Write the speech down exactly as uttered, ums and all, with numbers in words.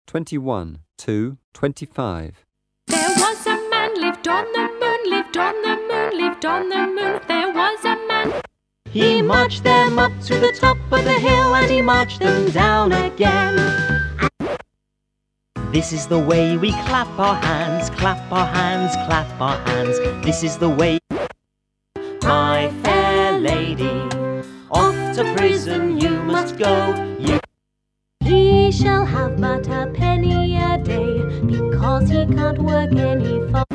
twenty-one to twenty-five. There was a man lived on the moon, lived on the moon, lived on the moon. There was a man. He marched them up to the top of the hill, and he marched them down again. This is the way we clap our hands, clap our hands, clap our hands. This is the way. My fair lady, off to prison you must go. You He shall have but a penny a day, because he can't work any farther.